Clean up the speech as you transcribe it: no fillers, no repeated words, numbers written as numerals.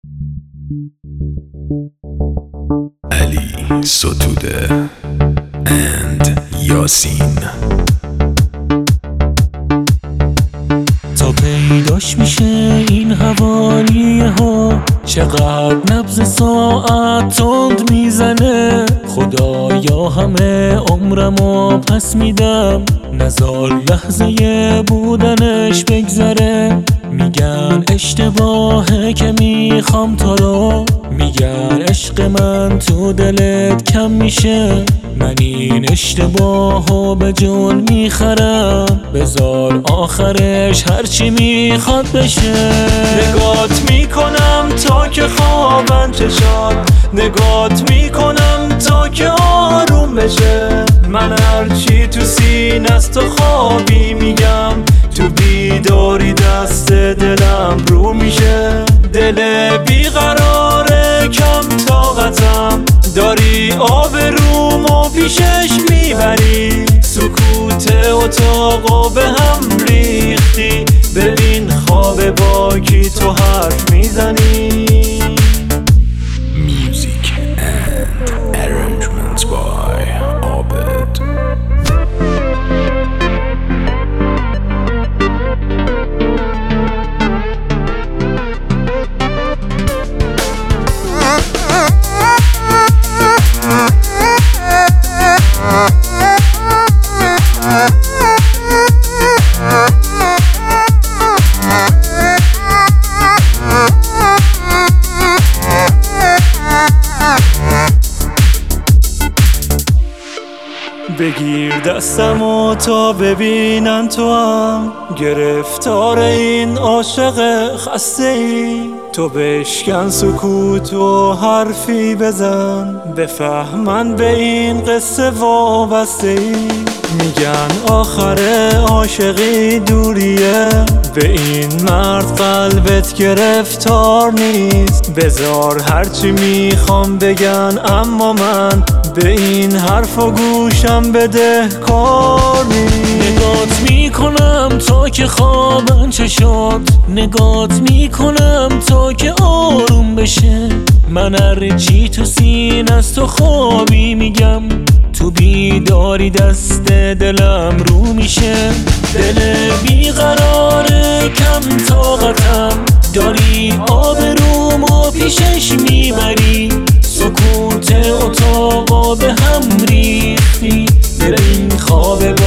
علی ستوده and یاسین. تا پیداش میشه این حوالیه ها، چقدر نبض ساعت تند میزنه. خدایا همه عمرمو پس میدم، نزار لحظه بودنش بگذره. میگن اشتباهه که میخوام تو رو، میگن عشق من تو دلت کم میشه. من این اشتباهو به جون میخرم، بذار آخرش هرچی میخواد بشه. نگات میکنم تا که خوابم چشات، نگات میکنم تا که آروم بشه. من هرچی تو سینه است و خوابی میگم، تو بیداری دست دلم رو میشه. دل بیقراره کم طاقتم، داری آب رومو پیشش میبری. سکوت اتاقو به هم ریختی، ببین خواب با کی تو حرف میزنی. Music and arrangements by Abed. بگیر دستمو تا ببینن تو هم گرفتار این عاشق خسته ای. تو بشکن سکوت و حرفی بزن، بفهمن به این قصه وابسته ای. میگن آخر عاشقی دوریه، به این مرد قلبت گرفتار نیست. بذار هرچی میخوام بگن، اما من به این حرف و گوشم بده کار نیست. نگات میکنم تا که خوابم چشات، نگات میکنم تا که آروم بشه. من هرچی تو سینه است و خوابی میگم، تو بیداری دست دلم رو میشه. دل بیقراره کم طاقتم، داری آب رومو پیشش میبری. سکوت اتاقا به هم ریختی، ببین خواب